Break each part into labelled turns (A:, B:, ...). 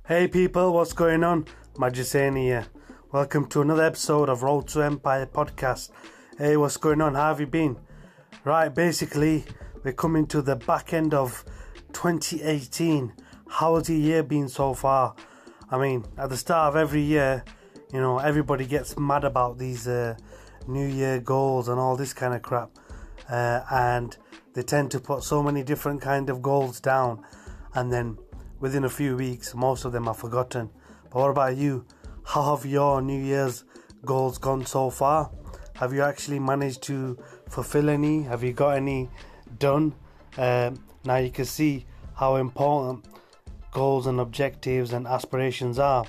A: Hey people, what's going on? Majuseni here. Welcome to another episode of Road to Empire podcast. Hey, what's going on? How have you been? Right, basically, we're coming to the back end of 2018. How has the year been so far? I mean, at the start of every year, everybody gets mad about these New Year goals and all this kind of crap. And they tend to put so many different kind of goals down, and then within a few weeks most of them are forgotten. But what about you? How have your New Year's goals gone so far? Have you actually managed to fulfill any? Have you got any done? Now you can see how important goals and objectives and aspirations are.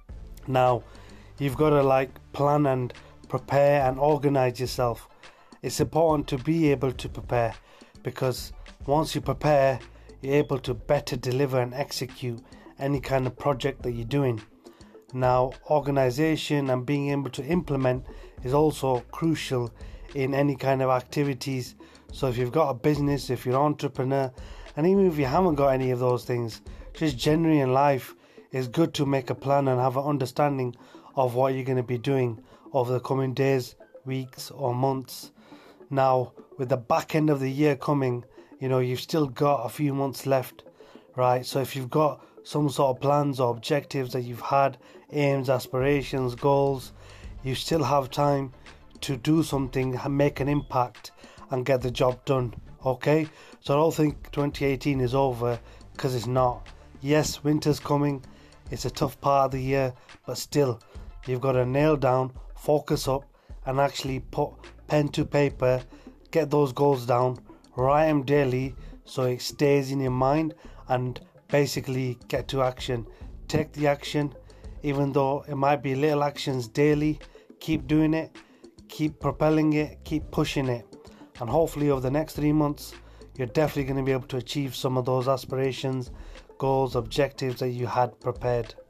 A: Now you've got to plan and prepare and organize yourself. It's important to be able to prepare, because once you prepare, you're able to better deliver and execute any kind of project that you're doing. Now, organization and being able to implement is also crucial in any kind of activities. So if you've got a business, if you're an entrepreneur, and even if you haven't got any of those things, just generally in life, it's good to make a plan and have an understanding of what you're going to be doing over the coming days, weeks or months. Now, with the back end of the year coming, you've still got a few months left, right? So if you've got some sort of plans or objectives that you've had, aims, aspirations, goals, you still have time to do something and make an impact and get the job done, okay? So I don't think 2018 is over, because it's not. Yes, winter's coming, it's a tough part of the year, but still, you've got to nail down, focus up, and actually put pen to paper, get those goals down, write them daily so it stays in your mind, and basically get to action. Take the action, even though it might be little actions daily. Keep doing it, keep propelling it, keep pushing it, and hopefully over the next 3 months you're definitely going to be able to achieve some of those aspirations, goals, objectives that you had prepared.